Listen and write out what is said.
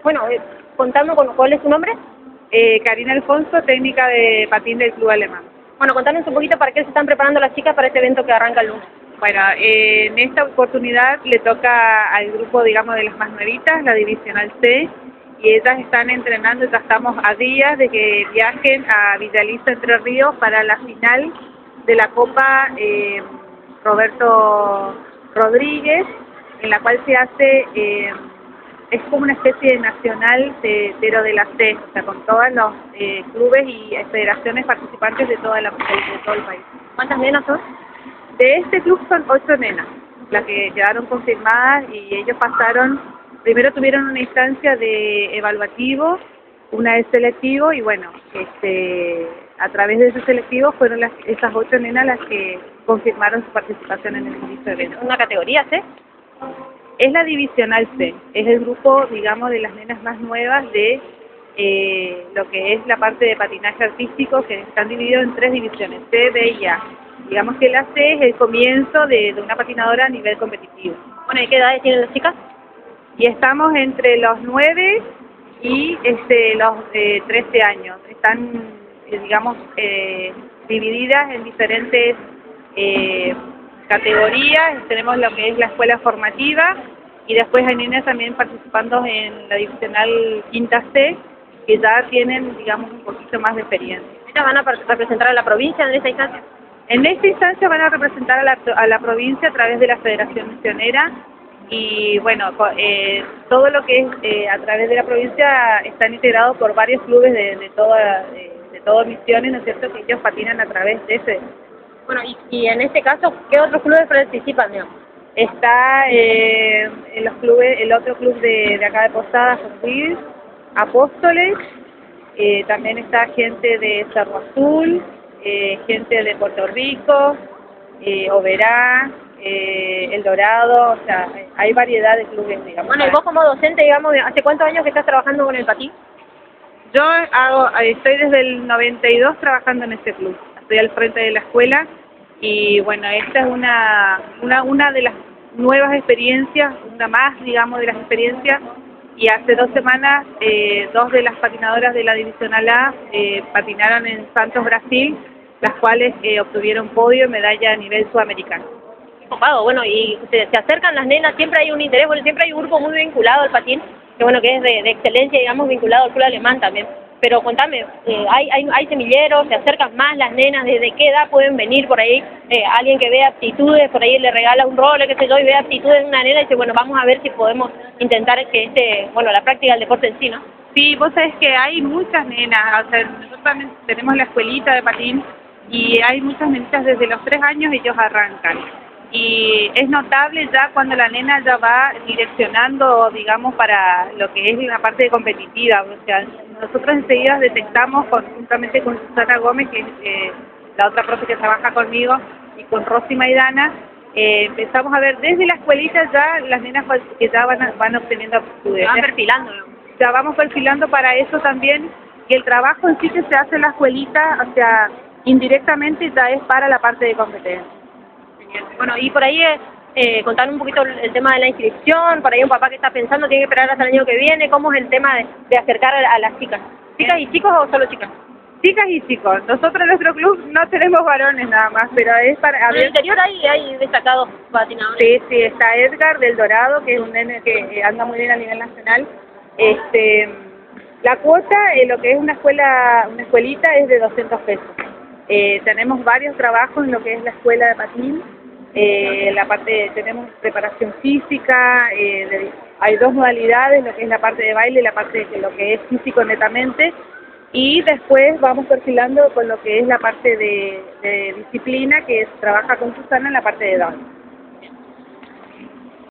Bueno, contame cuál es tu nombre. Karina Alfonso, técnica de patín del Club Alemán. Bueno, contanos un poquito para qué se están preparando las chicas para este evento que arranca el lunes. Bueno, en esta oportunidad le toca al grupo, digamos, de las más nuevitas, la Divisional C, y ellas están entrenando, ya estamos a días de que viajen a Villalista, Entre Ríos, para la final de la Copa Roberto Rodríguez, en la cual se hace, es como una especie de nacional pero de la C, o sea, con todos los clubes y federaciones participantes de todo el país. ¿Cuántas nenas son? De este club son 8 nenas, las que quedaron confirmadas, y ellos pasaron, primero tuvieron una instancia de evaluativo, una de selectivo, y bueno, a través de ese selectivo fueron esas 8 nenas las que confirmaron su participación en el dicho evento. ¿Una categoría C? Es la Divisional C, es el grupo, digamos, de las nenas más nuevas de lo que es la parte de patinaje artístico, que están divididos en 3 divisiones, C, B y A. Digamos que la C es el comienzo de una patinadora a nivel competitivo. Bueno, ¿y qué edades tienen las chicas? Y estamos entre los 9 y los 13 años. Están, digamos, divididas en diferentes categorías. Tenemos lo que es la escuela formativa, y después hay niñas también participando en la divisional quinta C, que ya tienen, digamos, un poquito más de experiencia. ¿Ellas van a representar a la provincia en esta instancia? En esta instancia van a representar a la provincia a través de la Federación Misionera, y bueno, todo lo que es a través de la provincia están integrados por varios clubes de todas Misiones, ¿no es cierto?, que ellos patinan a través de ese. Bueno, y en este caso, ¿qué otros clubes participan, digamos? Está en los clubes, el otro club de acá de Posadas, José Apóstoles, también está gente de Cerro Azul, gente de Puerto Rico, Oberá, El Dorado, o sea, hay variedad de clubes, digamos. Bueno, y vos como docente, digamos, ¿hace cuántos años que estás trabajando con el patín? Yo estoy desde el 92 trabajando en este club, estoy al frente de la escuela, y bueno, esta es una de las nuevas experiencias, una más, digamos, de las experiencias. Y hace 2 semanas, 2 de las patinadoras de la Divisional A patinaron en Santos, Brasil, las cuales obtuvieron podio y medalla a nivel sudamericano. Copado, bueno, y se acercan las nenas, siempre hay un interés, bueno, siempre hay un grupo muy vinculado al patín, que bueno, que es de excelencia, digamos, vinculado al club alemán también. Pero contame, hay semilleros, se acercan más las nenas, ¿desde qué edad pueden venir por ahí? Alguien que vea aptitudes, por ahí le regala un rol, qué sé yo, y ve aptitudes de una nena y dice, bueno, vamos a ver si podemos intentar que la práctica del deporte en sí, ¿no? Sí, vos sabés que hay muchas nenas, o sea, nosotros también tenemos la escuelita de patín, y hay muchas nenitas desde los 3 años ellos arrancan. Y es notable ya cuando la nena ya va direccionando, digamos, para lo que es la parte competitiva. O sea, nosotros enseguida detectamos, juntamente con Susana Gómez, que es la otra profe que trabaja conmigo, y con Rosy Maidana, empezamos a ver desde la escuelita ya las nenas que ya van obteniendo aptitudes. Van perfilando, ¿no? Ya vamos perfilando para eso también, y el trabajo en sí que se hace en la escuelita, o sea, indirectamente ya es para la parte de competencia. Bueno, y por ahí contar un poquito el tema de la inscripción, por ahí un papá que está pensando, tiene que esperar hasta el año que viene, ¿cómo es el tema de acercar a las chicas? ¿Chicas y chicos o solo chicas? Chicas y chicos. Nosotros en nuestro club no tenemos varones nada más, pero es para... En el interior hay destacados patinadores. Sí, está Edgar del Dorado, que es un nene que anda muy bien a nivel nacional. La cuota, lo que es una escuelita, es de 200 pesos. Tenemos varios trabajos en lo que es la escuela de patín. Tenemos preparación física, hay 2 modalidades, lo que es la parte de baile y la parte de lo que es físico netamente, y después vamos perfilando con lo que es la parte de disciplina, que trabaja con Susana en la parte de danza.